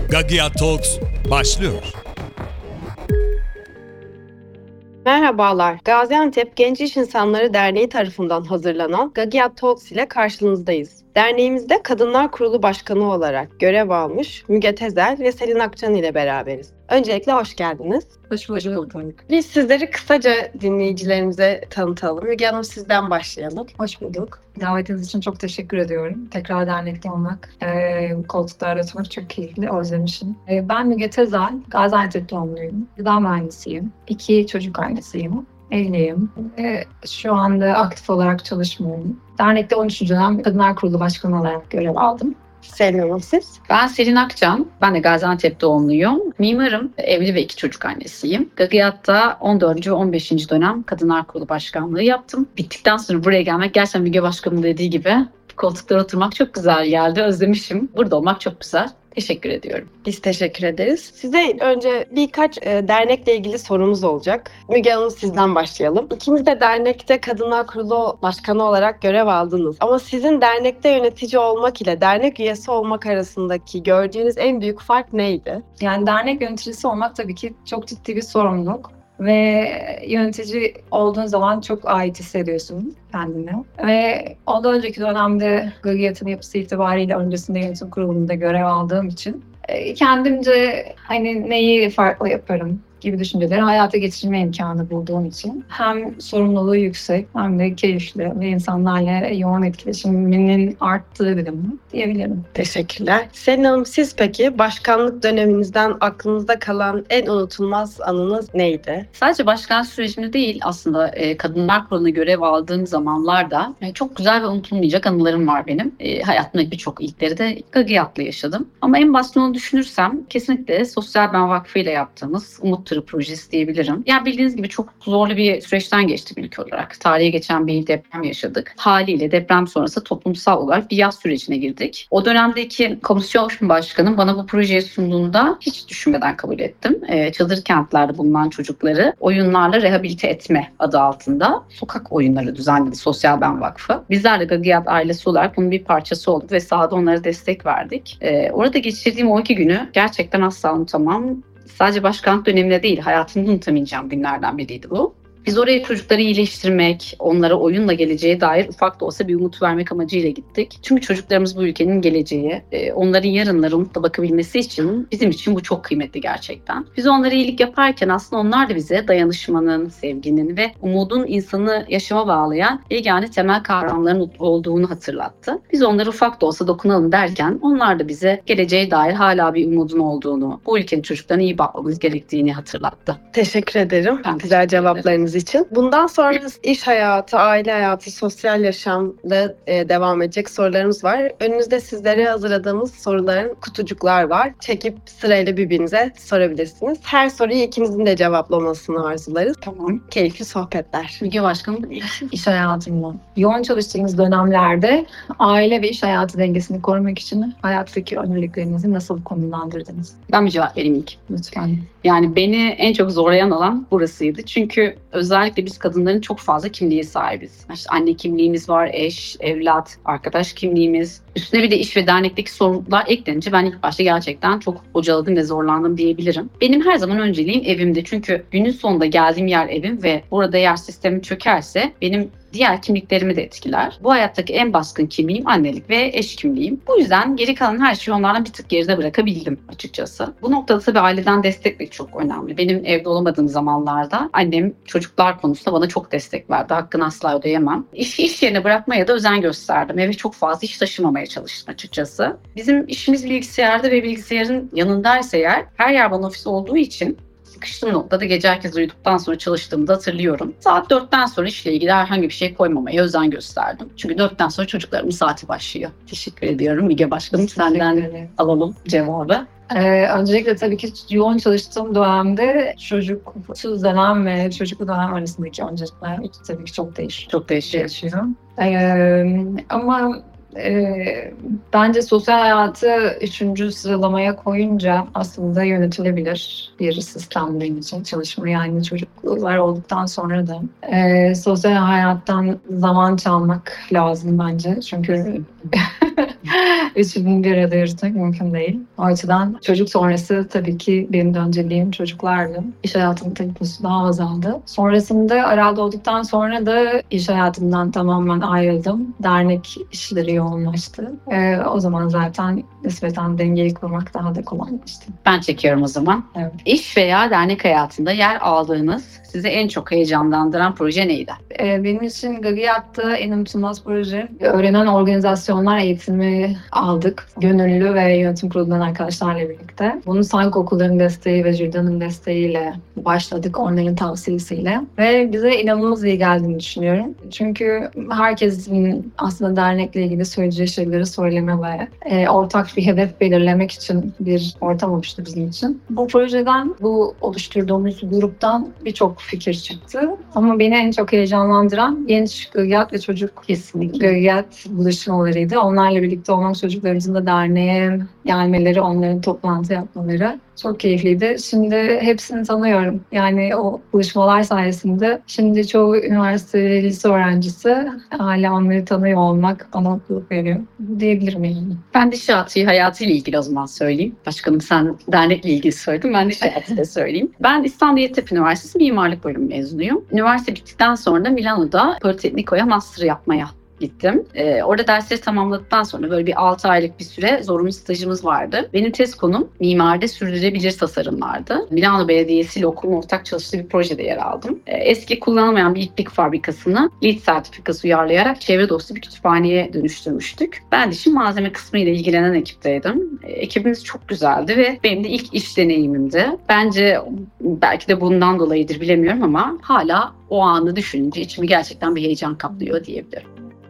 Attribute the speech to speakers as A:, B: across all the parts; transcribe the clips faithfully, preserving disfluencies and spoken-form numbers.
A: Gagia Talks başlıyor.
B: Merhabalar, Gaziantep Genç İş İnsanları Derneği tarafından hazırlanan Gagia Talks ile karşınızdayız. Derneğimizde Kadınlar Kurulu Başkanı olarak görev almış Müge Tezel ve Selin Akçan ile beraberiz. Öncelikle hoş geldiniz.
C: Hoş bulduk.
B: Biz sizleri kısaca dinleyicilerimize tanıtalım. Müge Hanım, sizden başlayalım.
C: Hoş bulduk. Davetiniz için çok teşekkür ediyorum. Tekrar dernekte olmak, e, koltuklarda oturmak çok keyifli, özlemişim. E, ben Müge Tezel, Gaziantep doğumluyum. Gıda mühendisiyim. İki çocuk annesiyim. Evliyim. E, şu anda aktif olarak çalışmıyorum. Dernekte on üçüncü dönem Kadınlar Kurulu Başkanı olarak görev aldım.
B: Selin Hanım, siz?
D: Ben Selin Akçan, ben de Gaziantep doğumluyum. Mimarım, evli ve iki çocuk annesiyim. Gagiyat'ta on dördüncü ve on beşinci dönem Kadınlar Kurulu Başkanlığı yaptım. Bittikten sonra buraya gelmek gerçekten Müge Başkan'ın dediği gibi koltuklara oturmak çok güzel geldi. Özlemişim. Burada olmak çok güzel. Teşekkür ediyorum.
B: Biz teşekkür ederiz. Size önce birkaç e, dernekle ilgili sorumuz olacak. Müge Hanım, sizden başlayalım. İkiniz de dernekte Kadınlar Kurulu Başkanı olarak görev aldınız. Ama sizin dernekte yönetici olmak ile dernek üyesi olmak arasındaki gördüğünüz en büyük fark neydi?
C: Yani dernek yöneticisi olmak tabii ki çok ciddi bir sorumluluk. Ve yönetici olduğun zaman çok ait hissediyorsun kendine. Ve ondan önceki dönemde Gagiyat'ın yapısı itibariyle öncesinde yönetim kurulunda görev aldığım için kendimce hani neyi farklı yaparım gibi düşünceleri hayata geçirme imkanı bulduğum için hem sorumluluğu yüksek hem de keyifli ve insanlarla yoğun etkileşiminin arttığı dedim diyebilirim.
B: Teşekkürler. Selin Hanım, siz peki başkanlık döneminizden aklınızda kalan en unutulmaz anınız neydi?
D: Sadece başkan sürecimde değil, aslında e, Kadınlar Kurulu'na görev aldığım zamanlarda e, çok güzel ve unutulmayacak anılarım var benim. E, hayatımdaki birçok ilkleri de Gagiyat'la yaşadım. Ama en başta onu düşünürsem kesinlikle Sosyal Ben Vakfı ile yaptığımız Umut Tırı projesi diyebilirim. Yani bildiğiniz gibi çok zorlu bir süreçten geçtik ülke olarak. Tarihe geçen bir deprem yaşadık. Haliyle deprem sonrası toplumsal olarak bir yaz sürecine girdik. O dönemdeki komisyon başkanım bana bu projeyi sunduğunda hiç düşünmeden kabul ettim. Ee, çadır kentlerde bulunan çocukları oyunlarla rehabilite etme adı altında sokak oyunları düzenledi Sosyal Ben Vakfı. Bizler de Gagiyat ailesi olarak bunun bir parçası olduk ve sahada onlara destek verdik. Ee, orada geçirdiğim o iki günü gerçekten asla unutamam. Sadece başkanlık döneminde değil, hayatımda unutamayacağım günlerden biriydi bu. Biz oraya çocukları iyileştirmek, onlara oyunla geleceğe dair ufak da olsa bir umut vermek amacıyla gittik. Çünkü çocuklarımız bu ülkenin geleceği, onların yarınları umutla bakabilmesi için bizim için bu çok kıymetli gerçekten. Biz onlara iyilik yaparken aslında onlar da bize dayanışmanın, sevginin ve umudun insanı yaşama bağlayan yegane temel kavramların olduğunu hatırlattı. Biz onlara ufak da olsa dokunalım derken onlar da bize geleceğe dair hala bir umudun olduğunu, bu ülkenin çocuklarına iyi bakmamız gerektiğini hatırlattı.
B: Teşekkür ederim.
D: Ben
B: Güzel cevaplarınız için. Bundan sonra iş hayatı, aile hayatı, sosyal yaşamla e, devam edecek sorularımız var. Önünüzde sizlere hazırladığımız soruların kutucuklar var. Çekip sırayla birbirinize sorabilirsiniz. Her soruyu ikimizin de cevaplamasını arzularız.
D: Tamam.
B: Keyifli sohbetler.
D: Müge Başkanım.
C: İş hayatımda. Yoğun çalıştığınız dönemlerde aile ve iş hayatı dengesini korumak için hayattaki önceliklerinizi nasıl konumlandırdınız?
D: Ben bir cevap vereyim ilk.
C: Lütfen.
D: Yani beni en çok zorlayan alan burasıydı. Çünkü özellikle biz kadınların çok fazla kimliğe sahibiz. İşte anne kimliğimiz var, eş, evlat, arkadaş kimliğimiz. Üstüne bir de iş ve dernekteki sorumluluklar eklenince ben ilk başta gerçekten çok bocaladım ve zorlandım diyebilirim. Benim her zaman önceliğim evimdi. Çünkü günün sonunda geldiğim yer evim ve burada eğer sistemim çökerse benim diğer kimliklerimi de etkiler. Bu hayattaki en baskın kimliğim annelik ve eş kimliğim. Bu yüzden geri kalan her şeyi onlardan bir tık geride bırakabildim açıkçası. Bu noktada tabii aileden destek de çok önemli. Benim evde olamadığım zamanlarda annem çocuklar konusunda bana çok destek verdi. Hakkını asla ödeyemem. İşi iş yerine bırakmaya da özen gösterdim. Eve çok fazla iş taşımamaya çalıştım açıkçası. Bizim işimiz bilgisayarda ve bilgisayarın yanındaysa eğer her yer bana ofis olduğu için sıkıştığım noktada gece herkes uyuduktan sonra çalıştığımda hatırlıyorum. Saat dörtten sonra işle ilgili herhangi bir şey koymamaya özen gösterdim. Çünkü dörtten sonra çocuklarımın saati başlıyor. Teşekkür ediyorum Müge Başkanım. Senden alalım cevabı.
C: Ee, öncelikle tabii ki yoğun çalıştığım dönemde çocuksuz dönem ve çocuklu dönem arasındaki öncelikler tabii ki çok değişiyor.
D: Çok değişiyor.
C: değişiyor. Ee, ama e, bence sosyal hayatı üçüncü sıralamaya koyunca aslında yönetilebilir bir sistem benim için çalışma. Yani çocuklar olduktan sonra da e, sosyal hayattan zaman çalmak lazım bence. Çünkü üçünü bir arada yürütmek mümkün değil. O açıdan çocuk sonrası tabii ki benim de önceliğim çocuklardı. İş hayatımın temposu daha azaldı. Sonrasında Aral'da olduktan sonra da iş hayatımdan tamamen ayrıldım. Dernek işleri yoğunlaştı. Ee, o zaman zaten nispeten dengeyi kurmak daha da kolaylaştı.
D: Ben çekiyorum o zaman.
C: Evet.
D: İş veya dernek hayatında yer aldığınız, sizi en çok heyecanlandıran proje neydi?
C: Ee, benim için Gagiyat'ta en unutulmaz proje. Öğrenen organizasyonlar eğitimi aldık. Gönüllü ve yönetim kurulundan arkadaşlarla birlikte. Bunu sağlık okullarının desteği ve Jürda'nın desteğiyle başladık, onların tavsiyesiyle. Ve bize inanılmaz iyi geldiğini düşünüyorum. Çünkü herkesin aslında dernekle ilgili söyleyeceği şeyleri söyleme ve e, ortak bir hedef belirlemek için bir ortam oluştu bizim için. Bu projeden, bu oluşturduğumuz gruptan birçok fikir çıktı. Ama beni en çok heyecanlandıran genç Gagiyat ve çocuk
D: Kesinlikle.
C: Gagiyat buluşmalarıydı. Onlarla birlikte olmak, çocuklarımızın da derneğe gelmeleri, onların toplantı yapmaları çok keyifliydi. Şimdi hepsini tanıyorum. Yani o buluşmalar sayesinde şimdi çoğu üniversite, lise öğrencisi hala onları tanıyor olmak bana mutluluk veriyor. Bu diyebilirim yani.
D: Ben de iş hayatı, hayatıyla ilgili o zaman söyleyeyim. Başkanım sen dernekle ilgili söyledin. Ben de iş hayatıyla söyleyeyim. Ben İstanbul Yeditepe Üniversitesi Mimarlık Bölümü mezunuyum. Üniversite bittikten sonra da Milano'da Politecnico'ya master yapmaya gittim. Ee, orada dersleri tamamladıktan sonra böyle bir altı aylık bir süre zorunlu stajımız vardı. Benim tez konum mimaride sürdürülebilir tasarımlardı. Milano Belediyesi ile okulun ortak çalıştığı bir projede yer aldım. Ee, eski kullanılmayan bir iplik fabrikasını LEED sertifikası uyarlayarak çevre dostu bir kütüphaneye dönüştürmüştük. Ben de işin malzeme kısmı ile ilgilenen ekipteydim. Ee, ekibimiz çok güzeldi ve benim de ilk iş deneyimimdi. Bence belki de bundan dolayıdır bilemiyorum ama hala o anı düşününce içimi gerçekten bir heyecan kaplıyor diyebilirim.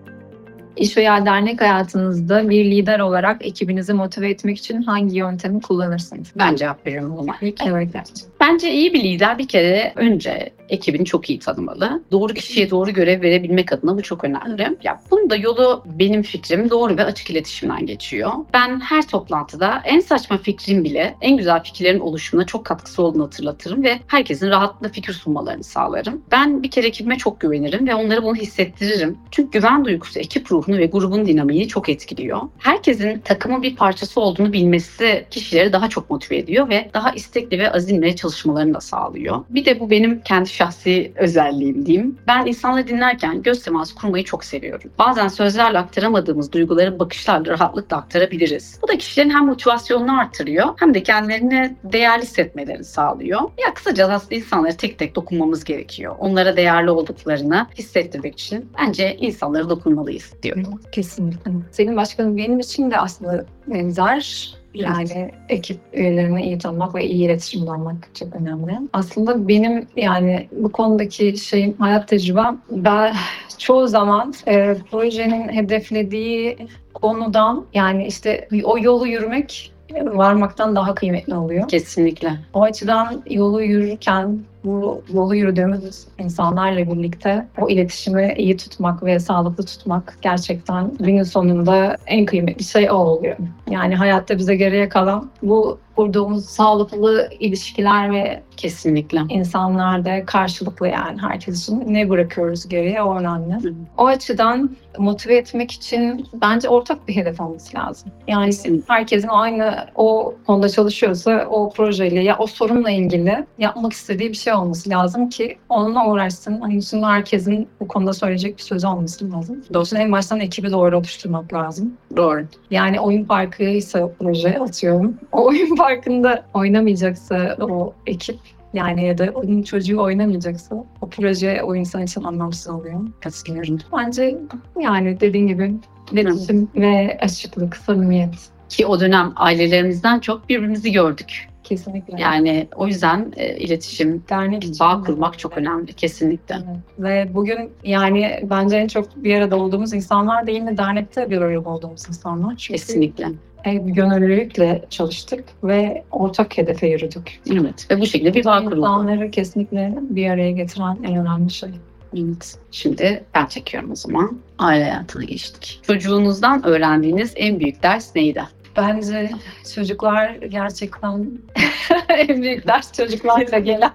C: İş veya dernek hayatınızda bir lider olarak ekibinizi motive etmek için hangi yöntemi kullanırsınız?
D: Ben cevap veriyorum o zaman ilk.
C: Evet.
D: Bence iyi bir lider bir kere önce ekibini çok iyi tanımalı. Doğru kişiye doğru görev verebilmek adına bu çok önemli. Ya bunun da yolu benim fikrim doğru ve açık iletişimden geçiyor. Ben her toplantıda en saçma fikrin bile en güzel fikirlerin oluşumuna çok katkısı olduğunu hatırlatırım ve herkesin rahatlıkla fikir sunmalarını sağlarım. Ben bir kere ekibime çok güvenirim ve onlara bunu hissettiririm. Çünkü güven duygusu ekip ruhunu ve grubun dinamiğini çok etkiliyor. Herkesin takımın bir parçası olduğunu bilmesi kişileri daha çok motive ediyor ve daha istekli ve azimle çalışmalarını da sağlıyor. Bir de bu benim kendi şahsi özelliğim diyeyim. Ben insanları dinlerken göz teması kurmayı çok seviyorum. Bazen sözlerle aktaramadığımız duyguları bakışlarla rahatlıkla aktarabiliriz. Bu da kişilerin hem motivasyonunu artırıyor hem de kendilerini değerli hissetmelerini sağlıyor. Ya kısaca aslında insanlara tek tek dokunmamız gerekiyor. Onlara değerli olduklarını hissettirmek için bence insanlara dokunmalıyız diyorum.
C: Kesinlikle. Senin başkanım benim için de aslında benzer. Yani ekip üyelerini iyi tanımak ve iyi iletişimde olmak çok önemli. Aslında benim yani bu konudaki şeyim, hayat tecrübem, ben çoğu zaman e, projenin hedeflediği konudan yani işte o yolu yürümek varmaktan daha kıymetli oluyor.
D: Kesinlikle.
C: O açıdan yolu yürürken bu yolu yürüdüğümüz insanlarla birlikte o iletişimi iyi tutmak ve sağlıklı tutmak gerçekten günün sonunda en kıymetli şey o oluyor. Yani hayatta bize geriye kalan bu kurduğumuz sağlıklı ilişkiler ve
D: kesinlikle
C: insanlarda karşılıklı yani herkes için ne bırakıyoruz geriye o önemli. Hı. O açıdan motive etmek için bence ortak bir hedef olması lazım. Yani kesinlikle. Herkesin aynı o konuda çalışıyorsa o projeyle ya o sorunla ilgili yapmak istediği bir şey olması lazım ki onunla uğraşsın. Hani şimdi herkesin bu konuda söyleyecek bir sözü olması lazım. Dolayısıyla en baştan ekibi doğru oluşturmak lazım.
D: Doğru.
C: Yani oyun parkıysa o proje atıyorum. O oyun parkında oynamayacaksa o ekip yani ya da onun çocuğu oynamayacaksa o proje o insan için anlamsız oluyor.
D: Katılıyorum.
C: Bence yani dediğin gibi iletişim ve açıklık, samimiyet.
D: Ki o dönem ailelerimizden çok birbirimizi gördük.
C: Kesinlikle.
D: Yani o yüzden e, iletişim, dernek bağ kurmak çok önemli. Kesinlikle.
C: Evet. Ve bugün yani bence en çok bir arada olduğumuz insanlar değil mi dernekte bir arada olduğumuz insanlar. Çünkü
D: kesinlikle.
C: Bir gönüllülükle çalıştık ve ortak hedefe yürüdük.
D: Evet. Ve bu şekilde bir bağ kuruldu.
C: İnsanları kesinlikle bir araya getiren en önemli şey.
D: Evet. Şimdi ben çekiyorum o zaman. Aile hayatına geçtik. Çocuğunuzdan öğrendiğiniz en büyük ders neydi?
C: Bence çocuklar gerçekten en büyük ders çocuklarla gelen.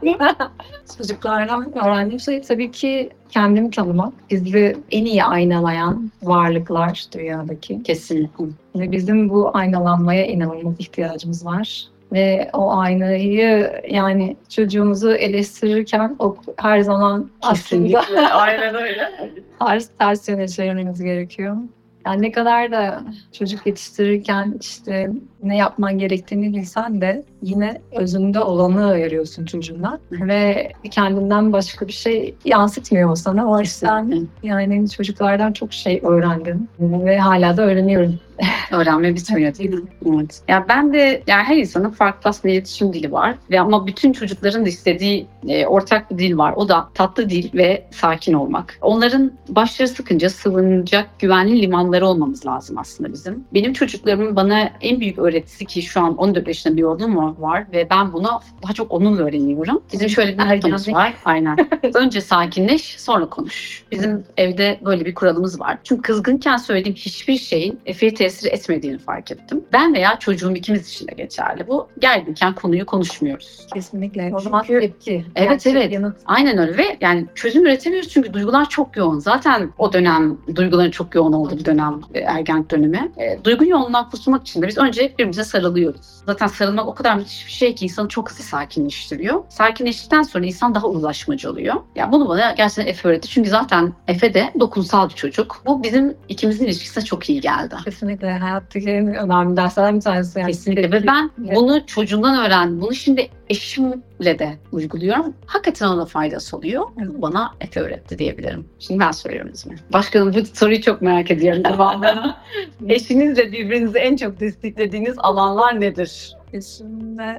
C: Çocuklardan öğrendiğim şey tabii ki kendimi tanımak. Bizi en iyi aynalayan varlıklar dünyadaki.
D: Kesinlikle.
C: Ve bizim bu aynalanmaya inanılmaz ihtiyacımız var. Ve o aynayı yani çocuğumuzu eleştirirken o her zaman aslında
D: Aynen öyle.
C: ters ters yöne çevirmemiz gerekiyor. Yani ne kadar da çocuk yetiştirirken işte ne yapman gerektiğini bilsen de yine özünde olanı ayırıyorsun çocuğundan. Ve kendinden başka bir şey yansıtmıyor o sana. O yüzden yani çocuklardan çok şey öğrendim ve hala da öğreniyorum.
D: Öğrenme bitmiyor değil mi? Evet. Ya ben de yani her insanın farklı aslında iletişim dili var ve ama bütün çocukların da istediği e, ortak bir dil var. O da tatlı dil ve sakin olmak. Onların başları sıkınca sığınacak güvenli limanları olmamız lazım aslında bizim. Benim çocuklarımın bana en büyük öğretisi ki şu an on dört yaşında bir oğlum var ve ben bunu daha çok onunla öğreniyorum. Bizim şöyle bir mottomuz var. Aynen. Önce sakinleş, sonra konuş. Bizim evde böyle bir kuralımız var. Çünkü kızgınken söylediğim hiçbir şeyin Efe'ye tesir etmediğini fark ettim. Ben veya çocuğum ikimiz için de geçerli. Bu gerginken konuyu konuşmuyoruz.
C: Kesinlikle. O zaman
D: Çünkü-
C: tepki.
D: Evet,
C: Gerçek
D: evet.
C: yanıt.
D: Aynen öyle ve yani çözüm üretemiyoruz çünkü duygular çok yoğun. Zaten o dönem duyguların çok yoğun olduğu bir dönem e, ergenlik dönemi. E, duygu yoğunluğundan kurtulmak için de biz önce birbirimize sarılıyoruz. Zaten sarılmak o kadar müthiş bir şey ki insanı çok hızlı sakinleştiriyor. Sakinleştikten sonra insan daha uzlaşmacı oluyor. Ya bunu bana gerçekten Efe öğretti. Çünkü zaten Efe de dokunsal bir çocuk. Bu bizim ikimizin ilişkisine çok iyi geldi.
C: Kesinlikle hayattaki en önemli derslerden bir tanesi. Yani.
D: Kesinlikle ve ben bunu çocuğumdan öğrendim. Bunu şimdi eşimle de uyguluyorum. Hakikaten ona faydası oluyor. Bu bana Efe öğretti diyebilirim. Şimdi ben soruyorum İzmir. Başkanım bu soruyu çok merak ediyorum devamlı. Eşinizle birbirinizi en çok desteklediğiniz alanlar nedir?
C: Şimdi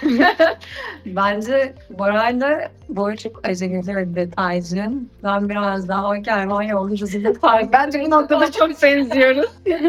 C: bence Bora'yla Bora çok aceleci ve detaycı. Ben biraz daha o kervan yolculuğu fark.
D: Bence bu noktada çok benziyoruz.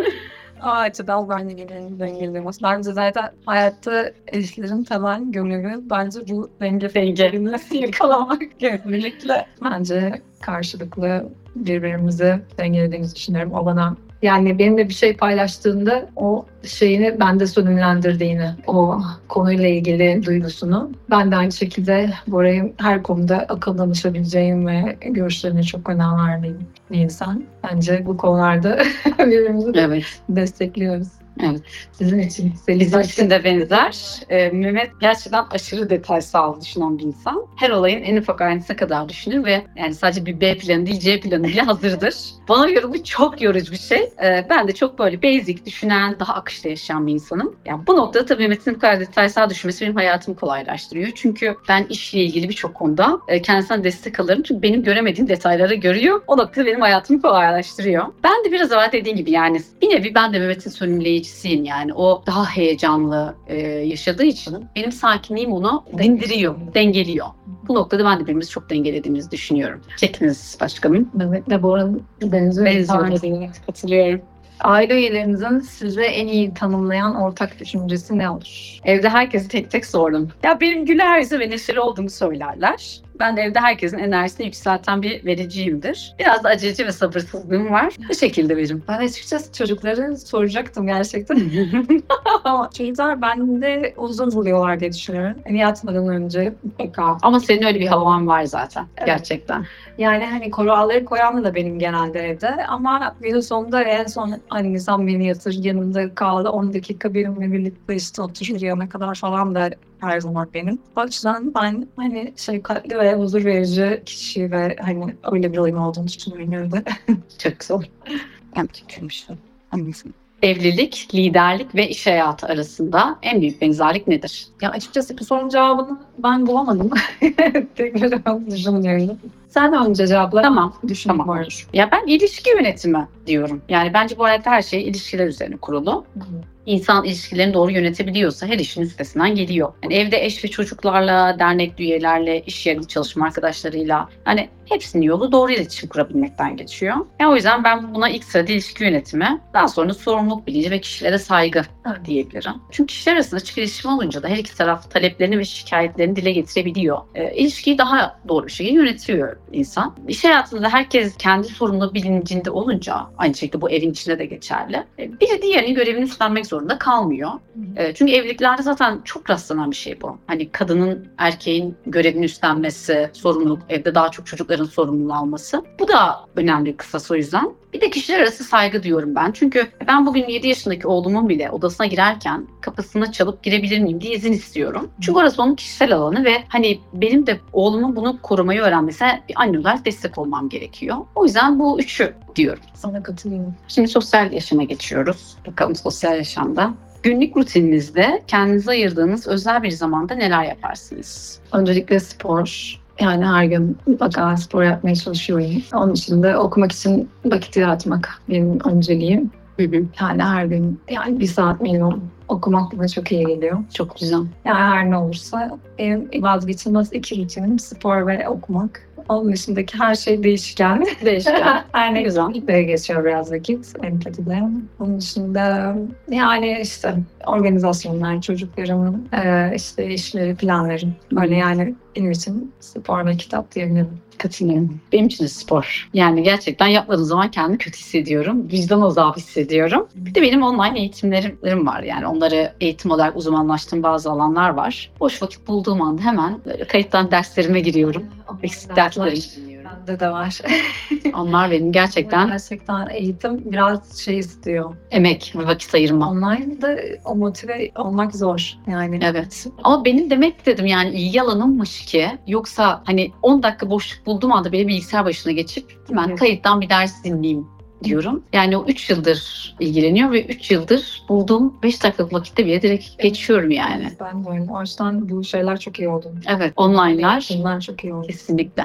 C: O açıdan ben de gelelim dengeli. Bence zaten hayatta eşlerin temel görevi bence bu denge dengelini yakalamak kesinlikle. Bence karşılıklı birbirimizi dengelediğimizi düşünüyorum. O bana yani benimle bir şey paylaştığında o şeyini bende sönümlendirdiğini, o konuyla ilgili duygusunu. Ben de aynı şekilde Bora'yı her konuda akıl danışabileceğim ve görüşlerine çok önem verdiğim bir insan. Bence bu konularda birbirimizi
D: Evet.
C: destekliyoruz.
D: Evet.
C: Sizin için.
D: Bizim için de benzer. Ee, Mehmet gerçekten aşırı detaysal düşünen bir insan. Her olayın en ufak ayrıntısına kadar düşünür ve yani sadece bir B planı değil C planı bile hazırdır. Bana göre bu çok yorucu bir şey. Ee, ben de çok böyle basic düşünen, daha akışta yaşayan bir insanım. Yani bu noktada tabii Mehmet'in bu kadar detaysal düşünmesi benim hayatımı kolaylaştırıyor. Çünkü ben işle ilgili birçok konuda e, kendisinden destek alırım. Çünkü benim göremediğim detayları görüyor. O noktada benim hayatımı kolaylaştırıyor. Ben de biraz evvel dediğim gibi yani bir nevi ben de Mehmet'in sönümleyici yani o daha heyecanlı e, yaşadığı için benim sakinliğim onu dindiriyor, dengeliyor. Bu noktada ben de birbirimizi çok dengelediğimizi düşünüyorum. Çekiniz başkanım.
C: Mehmet'le Bora'nın benziyor.
D: Benziyoruz. Katılıyorum.
C: Aile üyelerinizin size en iyi tanımlayan ortak düşüncesi ne olur?
D: Evde herkesi tek tek sordum. Ya benim güler yüzü ve neşeli olduğumu söylerler. Ben de evde herkesin enerjisini yükselten bir vericiyimdir. Biraz da aceleci ve sabırsızlığım var. Bu şekilde veririm.
C: Ben açıkçası çocukları soracaktım gerçekten. Ama çocuklar bende uzun buluyorlar diye düşünüyorum. Yani yatmadan önce mutlaka.
D: Ama senin öyle bir havan var zaten.
C: Evet.
D: Gerçekten.
C: Yani hani kuralları koyan da benim genelde evde. Ama günün sonunda en son hani insan beni yatır yanımda kaldı. on dakika benimle birlikte işte oturur yana kadar falan da her zaman benim. O yüzden ben hani şefkatli ve huzur verici kişi ve hani öyle bir oyun olduğunu düşünüyorum evde.
D: Çok zor. Ben çekiyormuşum. Anlasın. Evlilik, liderlik ve iş hayatı arasında en büyük benzerlik nedir?
C: Ya açıkçası bu sorunun cevabını ben bulamadım. Tekrar düşünüyorum. Sen önce cevapla.
D: Tamam.
C: Düşün
D: Tamam.
C: var.
D: Ya ben ilişki yönetimi diyorum. Yani bence bu hayatta her şey ilişkiler üzerine kurulu. İnsan ilişkilerini doğru yönetebiliyorsa her işin üstesinden geliyor. Yani evde eş ve çocuklarla, dernek üyelerle, iş yerinde çalışma arkadaşlarıyla. Yani hepsinin yolu doğru iletişim kurabilmekten geçiyor. Yani o yüzden ben buna ilk sırada ilişki yönetimi, daha sonra sorumluluk bilinci ve kişilere saygı diyebilirim. Çünkü kişiler arasında açık iletişim olunca da her iki taraf taleplerini ve şikayetlerini dile getirebiliyor. E, ilişkiyi daha doğru bir şekilde yönetiyor insan. İş hayatında herkes kendi sorumluluğu bilincinde olunca, aynı şekilde bu evin içinde de geçerli. E, biri diğerinin görevini üstlenmek zorunda kalmıyor. E, çünkü evliliklerde zaten çok rastlanan bir şey bu. Hani kadının erkeğin görevini üstlenmesi, sorumluluk, evde daha çok çocukların sorumluluğu alması. Bu da önemli kısası o yüzden. Bir de kişiler arası saygı diyorum ben. Çünkü ben bugün yedi yaşındaki oğlumun bile odasına girerken kapısını çalıp girebilir miyim diye izin istiyorum. Çünkü orası onun kişisel alanı ve hani benim de oğlumun bunu korumayı öğrenmesine bir anne olarak destek olmam gerekiyor. O yüzden bu üçü diyorum.
C: Sana katılıyorum.
D: Şimdi sosyal yaşama geçiyoruz. Bakalım sosyal yaşamda. Günlük rutininizde kendinize ayırdığınız özel bir zamanda neler yaparsınız?
C: Öncelikle spor. Yani her gün mutlaka spor yapmaya çalışıyorum. Onun dışında okumak için vakit yaratmak benim önceliğim.
D: Hı hı.
C: Yani her gün yani bir saat minimum okumak bana çok iyi geliyor.
D: Çok güzel.
C: Yani her ne olursa benim vazgeçilmez iki rutinim spor ve okumak. Onun dışındaki her şey değişken.
D: Değişken.
C: Her ne
D: Güzel.
C: güzel. geçiyor biraz vakit empatide. Onun dışında yani işte organizasyonlar, çocuklarımın e, işte işleri, planlarım. Böyle yani benim için spor ve kitap diyebilirim.
D: Katılıyorum. Benim için de spor. Yani gerçekten yapmadığım zaman kendimi kötü hissediyorum. Vicdan azabı hissediyorum. Bir de benim online eğitimlerim var. Yani onları eğitim olarak uzmanlaştığım bazı alanlar var. Boş vakit bulduğum anda hemen böyle kayıttan derslerime giriyorum. Eksik derslerimi dinliyorum.
C: Bende de var.
D: Onlar benim gerçekten
C: Gerçekten eğitim biraz şey istiyor.
D: emek ve vakit ayırma.
C: Online'da o motive olmak zor. Yani
D: Evet. Ama benim demek dedim yani ilgi alanımmış ki yoksa hani on dakika boşluk bulduğum anda bile bilgisayar başına geçip hemen
C: Evet.
D: kayıttan bir ders dinleyeyim diyorum. Yani o üç yıldır ilgileniyor ve üç yıldır bulduğum beş dakikalık vakitte bile direkt geçiyorum yani.
C: ben de öyle. O yüzden bu şeyler çok iyi oldu.
D: Evet, online'lar
C: Bunlar çok iyi oldu.
D: kesinlikle.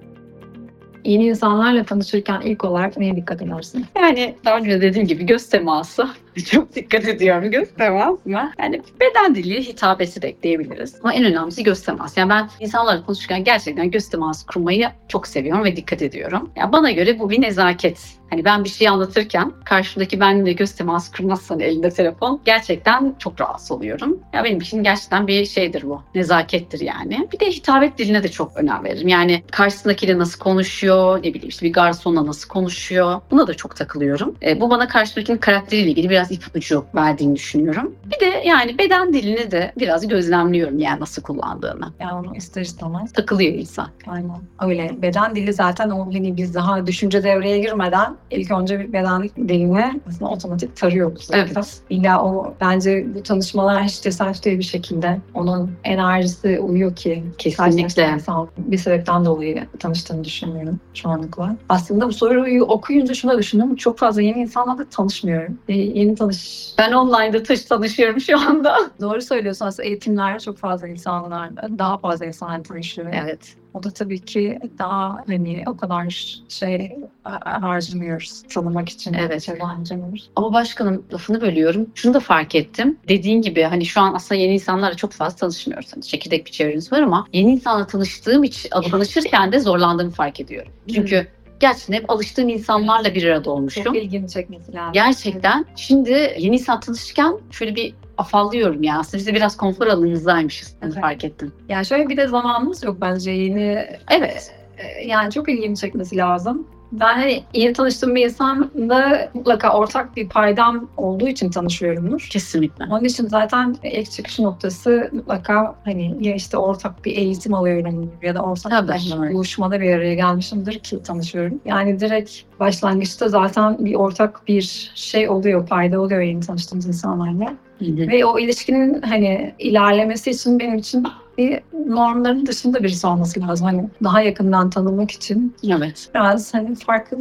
C: Yeni insanlarla tanışırken ilk olarak neye dikkat edersin?
D: Yani daha önce de dediğim gibi göz teması. Çok dikkat ediyorum göz temasına. Yani beden dili hitabesi de ekleyebiliriz. Ama en önemlisi göz teması. Yani ben insanlarla konuşurken gerçekten göz teması kurmayı çok seviyorum ve dikkat ediyorum. Yani bana göre bu bir nezaket. Hani ben bir şey anlatırken karşımdaki benimle göz teması kurmazsan elinde telefon gerçekten çok rahatsız oluyorum. Ya benim için gerçekten bir şeydir bu. Nezakettir yani. Bir de hitabet diline de çok önem veririm. Yani karşısındakiyle nasıl konuşuyor, ne bileyim işte bir garsonla nasıl konuşuyor. Buna da çok takılıyorum. E, bu bana karşımdakinin karakteriyle ilgili biraz ipucu verdiğini düşünüyorum. Bir de yani beden dilini de biraz gözlemliyorum yani nasıl kullandığını.
C: Yani onu ister istemez.
D: Takılıyor insan.
C: Aynen. Öyle. Beden dili zaten o hani biz daha düşünce devreye girmeden ilk önce bir beden dilini aslında otomatik tarıyoruz zaten.
D: Evet.
C: İlla o bence bu tanışmalar hiç tesadüf değil bir şekilde onun enerjisi uyuyor ki.
D: Kesinlikle.
C: Insan bir sebepten dolayı tanıştığını düşünüyorum çoğunlukla. Aslında bu soruyu okuyunca şuna düşündüm. Çok fazla yeni insanlarla tanışmıyorum. E, yeni tanış...
D: Ben online'da taş tanışıyorum şu anda.
C: Doğru söylüyorsun aslında eğitimlerde çok fazla insanlar, daha fazla insanlar tanışıyor.
D: Evet.
C: O da tabii ki daha hani o kadar şey harcamıyoruz tanımak için.
D: Evet.
C: Şey harcamıyoruz.
D: Ama başkanım lafını bölüyorum. Şunu da fark ettim. Dediğin gibi hani şu an aslında yeni insanlarla çok fazla tanışmıyoruz. Hani çekirdek bir çevremiz var ama yeni insanla tanıştığım için tanışırken de zorlandığımı fark ediyorum. Çünkü gerçekten hep alıştığım insanlarla bir arada olmuşum.
C: Çok ilgimi çekmesi lazım.
D: Gerçekten. Şimdi yeni insan tanışırken şöyle bir afallıyorum ya. Aslında biz de biraz konfor alanımızdaymışız.
C: Evet.
D: Fark ettim.
C: Yani şöyle bir de zamanımız yok bence yeni.
D: Evet.
C: e, Yani çok ilgimi çekmesi lazım. Ben hani yeni tanıştığım bir insanla mutlaka ortak bir paydam olduğu için tanışıyorumdur.
D: Kesinlikle.
C: Onun için zaten ilk çıkış noktası mutlaka hani ya işte ortak bir eğitim alıyorum ya da ortak
D: Tabii.
C: bir buluşmada bir araya gelmişimdir ki tanışıyorum. Yani direkt başlangıçta zaten bir ortak bir şey oluyor, payda oluyor yeni tanıştığımız insanlarla.
D: Hı hı.
C: Ve o ilişkinin hani ilerlemesi için benim için bir normların dışında birisi olması lazım. Hani daha yakından tanımak için
D: Evet.
C: biraz hani farklı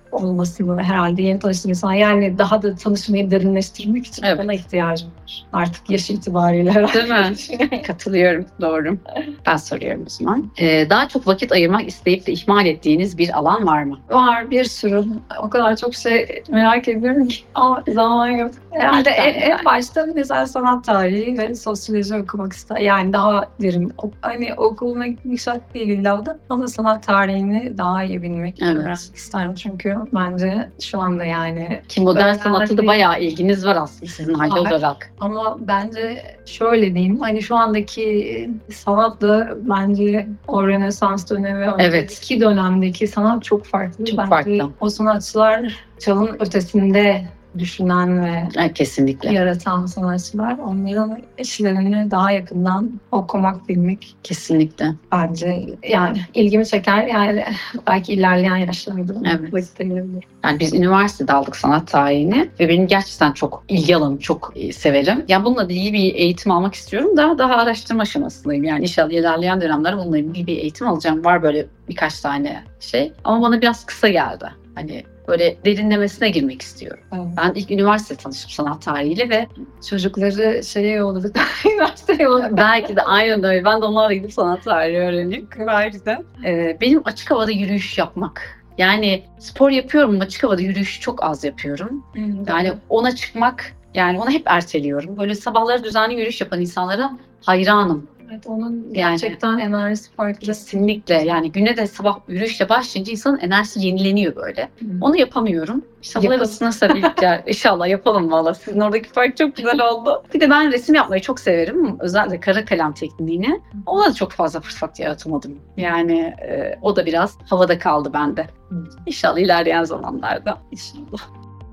C: olmasını herhalde yeni tanıştığım insan. Yani daha da tanışmayı derinleştirmek için
D: Evet.
C: bana ihtiyacım var. Artık yaş itibariyle herhalde.
D: Değil mi? Katılıyorum. Doğru. Ben soruyorum o zaman. Ee, daha çok vakit ayırmak isteyip de ihmal ettiğiniz bir alan var mı?
C: Var bir sürü. O kadar çok şey merak ediyorum ki. Ama zaman yok. Herhalde en, en başta mesela sanat tarihi ve sosyoloji okumak ister. Yani daha derin. O- Hani okuluna gitmek şart değil illa da. Ama sanat tarihini daha iyi bilmek,
D: Evet.
C: öğrenmek isterim. Çünkü bence şu anda yani
D: Ki modern
C: Öğrenmek
D: sanatı da
C: değil.
D: bayağı ilginiz var aslında sizin halde
C: Var.
D: olarak.
C: ama bence şöyle diyeyim, hani şu andaki sanatla bence o Rönesans dönemi ve
D: Evet.
C: önceki dönemdeki sanat çok farklı.
D: Çok
C: bence
D: farklı.
C: o sanatçılar çağın ötesinde düşünen ve
D: Evet, kesinlikle.
C: yaratan sanatçılar, onların işlerini daha yakından okumak, bilmek
D: Kesinlikle.
C: bence yani ilgimi çeker. Yani belki ilerleyen yaşlarda
D: Evet.
C: vakit ayırabilirim.
D: Yani biz üniversitede aldık sanat tarihini ve benim gerçekten çok ilgi alanım, çok e, severim. Yani bununla ilgili bir eğitim almak istiyorum da daha araştırma aşamasındayım. Yani inşallah ilerleyen dönemlerde bununla ilgili bir eğitim alacağım. Var böyle birkaç tane şey ama bana biraz kısa geldi. Hani böyle derinlemesine girmek istiyorum.
C: Evet.
D: Ben ilk üniversite tanıştım sanat tarihiyle ve
C: Çocukları şeye yolladık, üniversiteye yolladık.
D: belki de aynen öyle. Ben de onlarla gidip sanat tarihi öğreneyim. Belki de. Ee, benim açık havada yürüyüş yapmak. Yani spor yapıyorum ama açık havada yürüyüş çok az yapıyorum. Yani ona çıkmak, yani onu hep erteliyorum. Böyle sabahları düzenli yürüyüş yapan insanlara hayranım.
C: Evet, onun
D: Yani-
C: gerçekten enerjisi farklı.
D: Kesinlikle. Yani güne de sabah yürüyüşle başlayınca insanın enerjisi yenileniyor böyle. Onu yapamıyorum. Sabahları
C: Yapalım.
D: nasıl birlikte inşallah yapalım valla. Sizin oradaki fark çok güzel oldu. Bir de ben resim yapmayı çok severim. Özellikle kara kalem tekniğini. Ona da çok fazla fırsat yaratamadım. Yani e, o da biraz havada kaldı bende. İnşallah ilerleyen zamanlarda. İnşallah.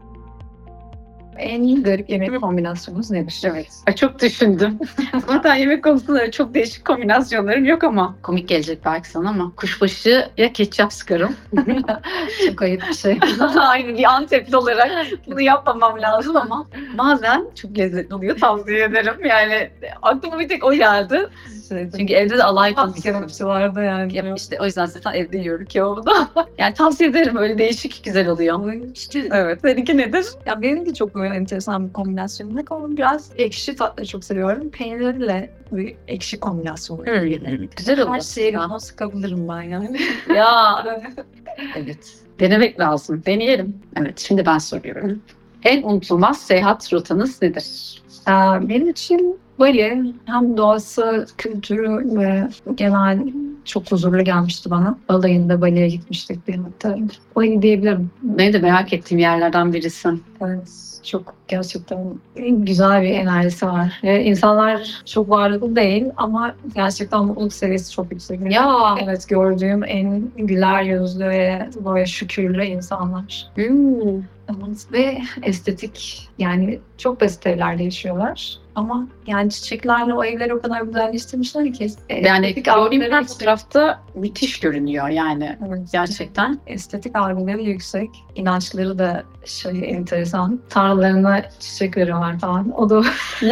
C: En garip yemek kombinasyonunuz nedir?
D: Evet. Ay, çok düşündüm. Zaten yemek konusunda çok değişik kombinasyonlarım yok ama. Komik gelecek belki sana ama kuşbaşı ya ketçap sıkarım.
C: Çok ayıp bir şey.
D: Aynı bir Antepli olarak bunu yapmamam lazım ama bazen çok lezzetli oluyor, tavsiye ederim. Yani aklıma bir tek o geldi. Çünkü evde de alay konusu.
C: Kebapçılarda yani.
D: Ya işte o yüzden zaten evde yiyorum kebabı da. Yani tavsiye ederim, öyle değişik güzel oluyor. Evet. Seninki nedir?
C: Ya benim de çok böyle enteresan bir kombinasyonum yok ama biraz ekşi tatlı çok seviyorum. Peynirle bir ekşi kombinasyonu.
D: Güzel
C: Her
D: oluyor.
C: şeyi limon sıkabilirim ben yani.
D: Ya. Evet. Denemek lazım. Deneyelim. Evet. Şimdi ben soruyorum. En unutulmaz seyahat rotanız nedir?
C: Ee, Benim için Bali hem doğası, kültürü ve genel çok huzurlu gelmişti bana. Balayında Bali'ye gitmiştik birlikte. Bali diyebilirim.
D: Benim de merak ettiğim yerlerden birisi.
C: Evet, çok gerçekten güzel bir enerjisi var. Ve insanlar çok varlıklı değil ama gerçekten mutluluk seviyesi çok yüksek.
D: Ya.
C: Evet, gördüğüm en güler yüzlü ve böyle şükürlü insanlar.
D: Hmm.
C: Evet, ve estetik, yani çok basit evlerde yaşıyorlar. Ama yani çiçeklerle o evleri o kadar güzelleştirmişler ki.
D: Yani
C: estetik
D: gördüğüm
C: algıları
D: her
C: yüksek.
D: fotoğrafta müthiş görünüyor yani.
C: Evet,
D: Gerçekten.
C: estetik algıları yüksek. İnançları da şey enteresan. Tanrılarına çiçek veriyorlar falan. O da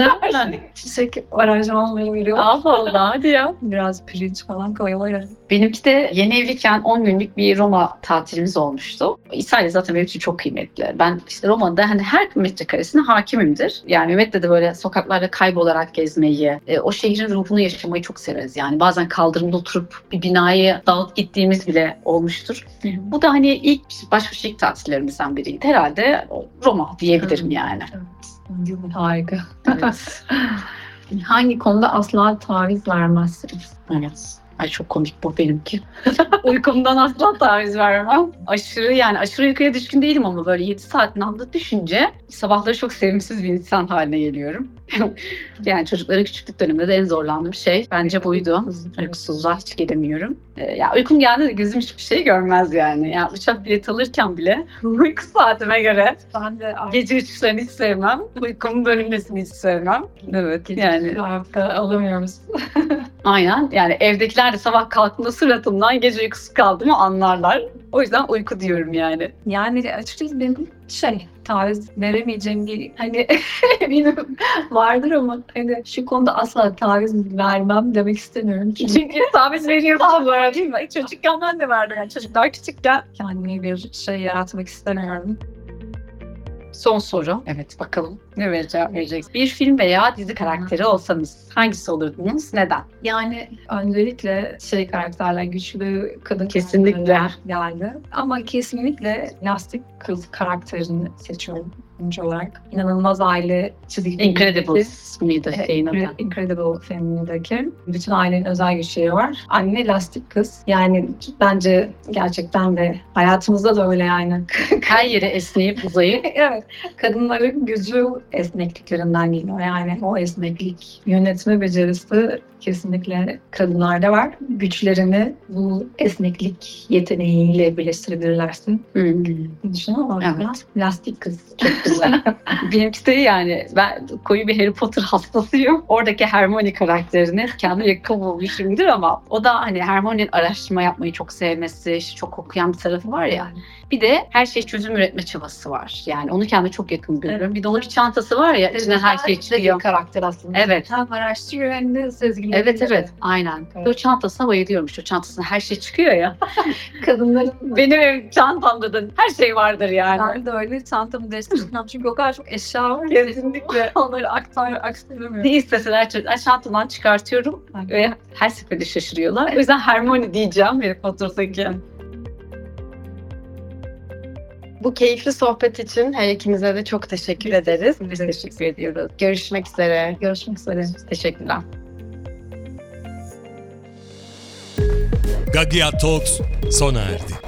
C: çiçek aranjmanları veriyor.
D: Allah Allah, hadi ya.
C: Biraz pirinç falan koyuyorlar.
D: Benimki de yeni evliyken on günlük bir Roma tatilimiz olmuştu. İtalya zaten benim için çok kıymetli. Ben işte Roma'da hani her metrekaresine hakimimdir. Yani Mehmet'le de böyle sokaklarda kaybolarak gezmeyi, e, o şehrin ruhunu yaşamayı çok severiz. Yani bazen kaldırımda oturup bir binayı dağıt gittiğimiz bile olmuştur. Bu da hani ilk baş başa ilk tatillerimizden biriydi. Herhalde Roma diyebilirim yani.
C: Evet. Harika.
D: Evet.
C: Hangi konuda asla taviz vermezsiniz?
D: Evet. Ay çok komik bu benimki. Uykumdan asla taviz vermem. Aşırı yani aşırı uykuya düşkün değilim ama böyle yedi saatin altında düşünce sabahları çok sevimsiz bir insan haline geliyorum. Yani çocukların küçüklük döneminde de en zorlandığım şey bence buydu. Uykusuzluğa hiç gelemiyorum. Ee, ya uykum geldi de gözüm hiçbir şey görmez yani. Yani uçak bileti alırken bile uyku saatime göre
C: Ben de
D: gece uçuşlarını hiç sevmem. Uykumun bölünmesini hiç sevmem. Evet yani.
C: Harika, alamıyoruz.
D: Aynen. Yani evdekiler de sabah kalktığında suratımdan gece uykusu kaldığımı anlarlar. O yüzden uyku diyorum yani.
C: Yani açıkçası benim şey taviz veremeyeceğim bir hani benim vardır ama hani şu konuda asla taviz vermem demek istemiyorum. Çünkü taviz veriyorum ama değil mi? Çocukken ben de verdim. Yani çocuklar küçükken kendime bir şey yaratmak istemiyorum.
D: Son soru. Evet, bakalım ne vereceğim vereceksin. Bir film veya dizi karakteri olsanız hangisi olurdunuz? Neden?
C: Yani öncelikle şey karakterler, güçlü kadın
D: Kesinlikle.
C: karakterler geldi. Ama kesinlikle Lastik Kız karakterini seçiyorum oyuncu olarak. İnanılmaz aile çizgi
D: Incredibles mıydı
C: Evet,
D: şeyin adı?
C: Incredible filmindeki bütün ailenin özel güçleri var. Anne lastik kız. Yani bence gerçekten de hayatımızda da öyle yani.
D: Her yere esneyip uzayıp
C: Evet. Kadınların gücü esnekliklerinden geliyor. Yani o esneklik, yönetme becerisi kesinlikle kadınlarda var. Güçlerini bu esneklik yeteneğiyle birleştirebilirlerse.
D: Hmm.
C: Düşünün ama
D: Evet.
C: lastik kız.
D: Çok güzel. Benimki de yani ben koyu bir Harry Potter hastasıyım. Oradaki Hermione karakterini kendime yakın bulmuşumdur ama o da hani Hermione'nin araştırma yapmayı çok sevmesi, işte çok okuyan bir tarafı var ya. Bir de her şey çözüm üretme çabası var. Yani onu kendime çok yakın görüyorum.
C: Evet.
D: Bir de onun bir çantası var ya, içinden her şey çıkıyor.
C: karakter aslında.
D: Evet.
C: Hem araştırıyor hem de sezgileri.
D: Evet evet aynen.
C: Evet.
D: O çantasına bayılıyorum. İşte o çantasına her şey çıkıyor ya.
C: Kadınların
D: Benim ev çantamda da her şey vardır yani.
C: ben de öyle çantamı değiştirmem çünkü o kadar çok eşya var.
D: Kesinlikle.
C: Onları aktar, aktaramıyorum.
D: Ne isteseler çocuklar çantadan çıkartıyorum ve her seferinde şaşırıyorlar. O yüzden Hermione diyeceğim Harry Potter'daki.
B: Bu keyifli sohbet için her ikinize de çok teşekkür ederiz.
D: Biz teşekkür ediyoruz.
B: Görüşmek üzere.
C: Görüşmek üzere.
D: Teşekkürler.
A: Gagia Talks sona erdi.